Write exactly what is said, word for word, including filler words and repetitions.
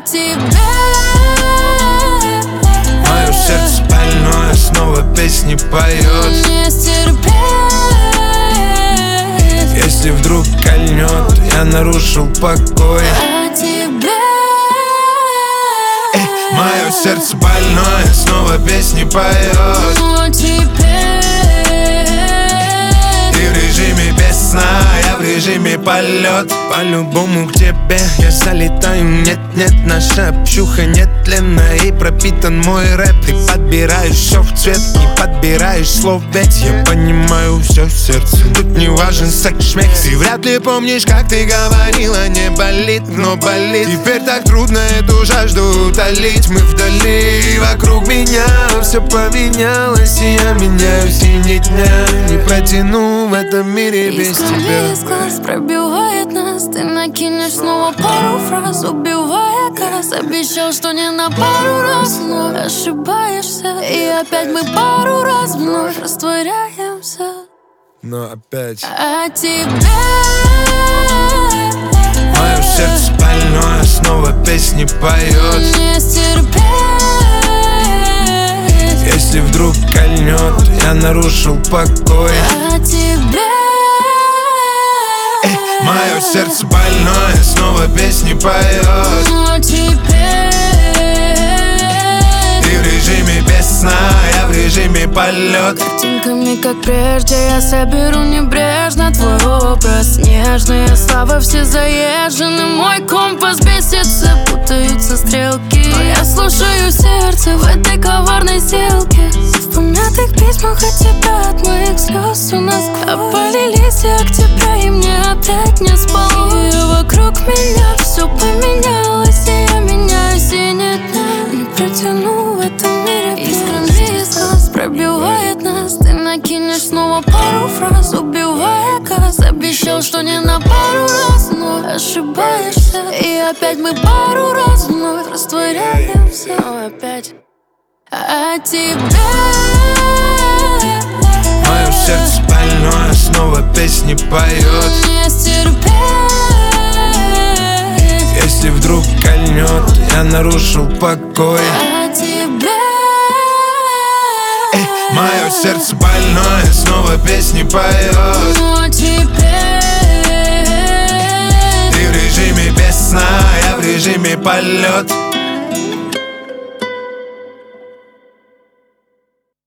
тебе. Мое сердце больное снова песни поет. Не стерпеть. Если вдруг кольнет, я нарушил покой. А тебе. Мое сердце больное снова песни поет. Но теперь Ты в режиме без сна, я в режиме полет. По-любому к тебе я залетаю. Нет-нет, наша общуха нетленна и пропитан мой рэп. Ты подбираешь все в цвет, не подбираешь слов, ведь я понимаю все в сердце. Тут не важен секс-шмек. Ты вряд ли помнишь, как ты говорила, не болит, но болит. Теперь так трудно эту жажду утолить. Мы вдали, вокруг меня все поменялось, и я меняюсь, и ни дня не протяну в этом мире без тебя. Из глаз пробивает нас. Ты накинешь снова пару фраз, убивая газ. Обещал, что не на пару раз, но ошибаешься. И опять мы пару раз вновь растворяемся. Но опять А тебе. мое сердце больное снова песни поет. Не стерпеть. Если вдруг кольнет, я нарушил покой. А тебе. Мое сердце больное снова песни поет. Но теперь Ты в режиме без сна, я в режиме полет. картинками, как прежде, я соберу небрежно твой образ. Нежные слова все заезжены. Мой компас бесится, путаются стрелки. Но я слушаю сердце в этой коварной сделке. В помятых письмах от тебя, от моих слез у нас опали листья октября, и мне опять не спалось. И вокруг меня все поменялось, и я меняюсь, и нет дня не протяну в этом мире. Искрами из глаз пробивает нас. Ты накинешь снова пару фраз, убивая газ. Обещал, что не на пару раз, но ошибаешься. И опять мы пару раз вновь растворяемся. Но опять. А тебе. Мое сердце больное снова песни поет. Не стерпеть. Если вдруг кольнет, я нарушил покой. А тебе. Мое сердце больное снова песни поет. Но теперь Ты в режиме без сна, я в режиме полет.